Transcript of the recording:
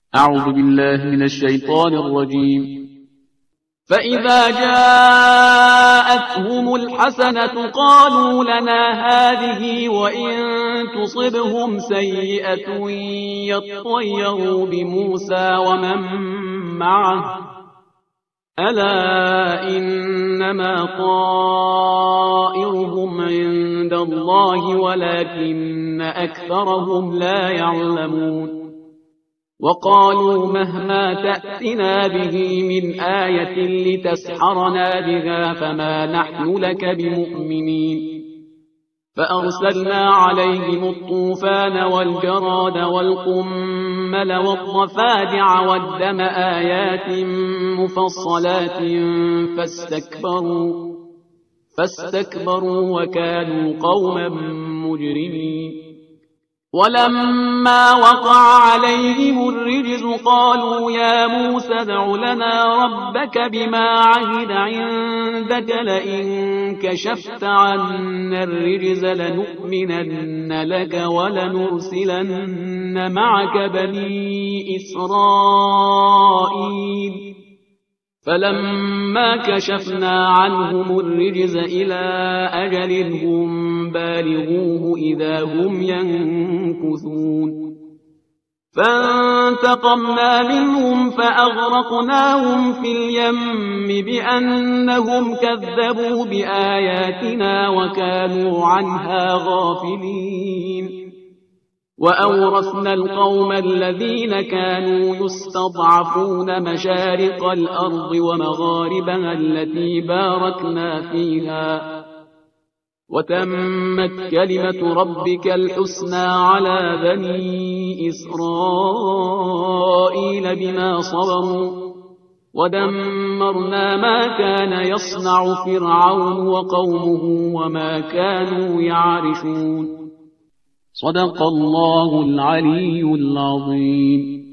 أعوذ بالله من الشيطان الرجيم. فإذا جاءتهم الحسنة قالوا لنا هذه وإن تصبهم سيئة يطيروا بموسى ومن معه ألا إنما طائرهم عند الله ولكن أكثرهم لا يعلمون. وقالوا مهما تأتنا به من آية لتسحرنا بها فما نحن لك بمؤمنين. فأرسلنا عليهم الطوفان والجراد والقمل والضفادع والدم آيات مفصلات فاستكبروا وكانوا قوما مجرمين. ولما وقع عليهم الرجز قالوا يا موسى ادع لنا ربك بما عهد عندك لئن كشفت عنا الرجز لنؤمنن لك ولنرسلن معك بني إسرائيل. فلما كشفنا عنهم الرجز إلى أجل هم بالغوه إذا هم ينكثون. فانتقمنا منهم فأغرقناهم في اليم بأنهم كذبوا بآياتنا وكانوا عنها غافلين. وأورثنا القوم الذين كانوا يستضعفون مشارق الأرض ومغاربها التي باركنا فيها وتمت كلمة ربك الحسنى على بني إسرائيل بما صبروا ودمرنا ما كان يصنع فرعون وقومه وما كانوا يعرشون. صدق الله العلي العظيم.